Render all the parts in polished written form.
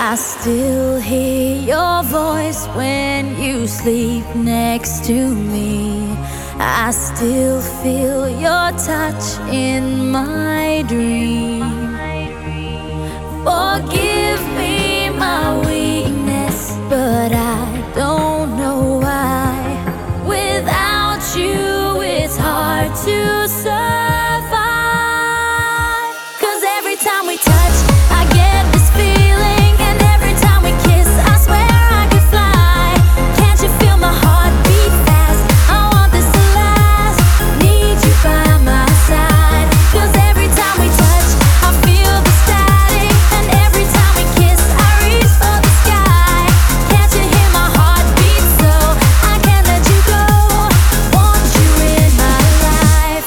I still hear your voice when you sleep next to me. I still feel your touch in my dream. Forgive me my weakness, but I don't know why. Without you, it's hard to survive. 'Cause every time we touch, I get this feeling, and every time we kiss, I swear I could fly. Can't you feel my heart beat fast? I want this to last. Need you by my side. 'Cause every time we touch, I feel the static, and every time we kiss, I reach for the sky. Can't you hear my heart beat? So I can't let you go. Want you in my life.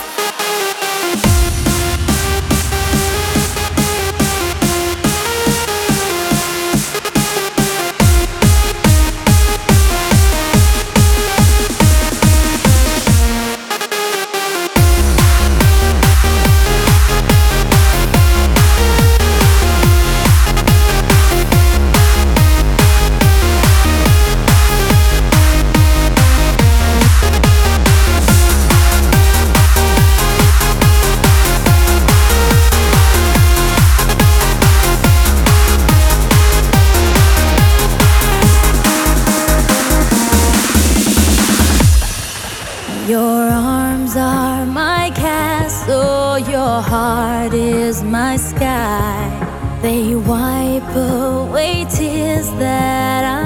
Your arms are my castle, your heart is my sky. They wipe away tears that I